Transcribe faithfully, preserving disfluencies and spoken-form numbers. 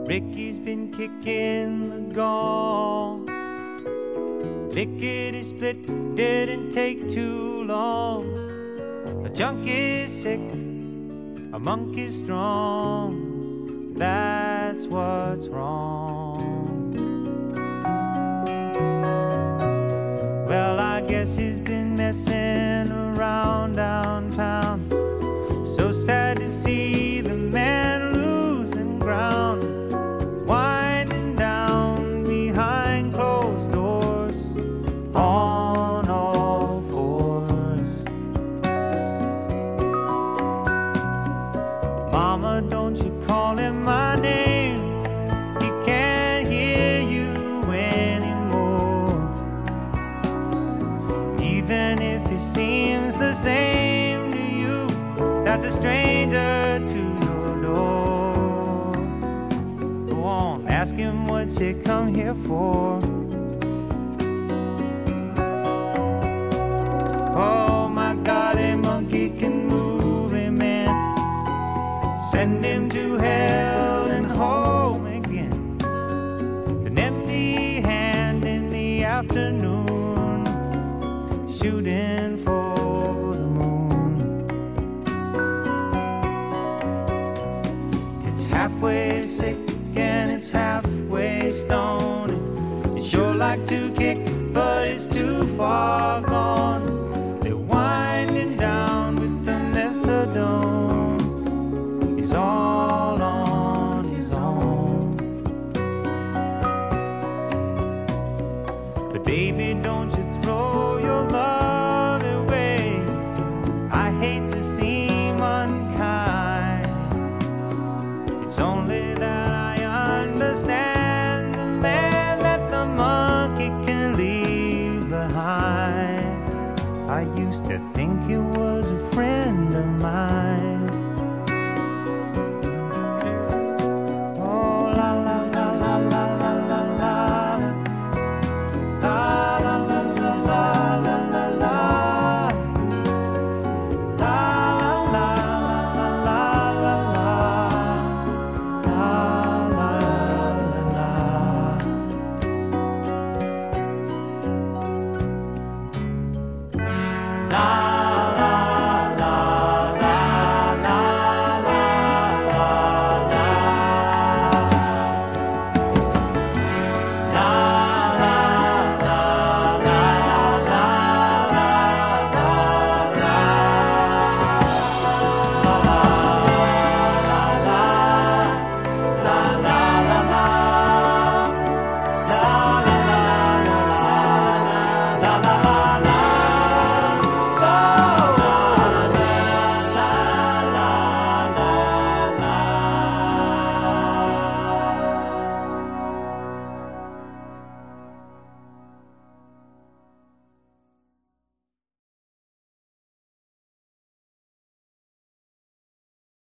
Ricky's been kicking the gong. Lickety split didn't take too long. A junkie's sick, a monkey's strong. That's what's wrong. Well, I guess he's been messing around downtown. So sad to see the man losing ground, winding down behind closed doors on all fours. Mama, don't you call him my name, he can't hear you anymore. Even if he seems the same to you, that's a stranger to your door. Go on, ask him what's he come here for. Oh my God, a monkey can move a man, send him to hell and home again. With an empty hand in the afternoon, shooting for the moon. It's halfway sick and it's halfway stoned. It's sure like to kick, but it's too far gone. They're winding down with the methadone. He's all on his own. But baby, don't you throw your love away. I hate to seem unkind. It's only that I understand the man that the monkey can leave behind. I used to think he was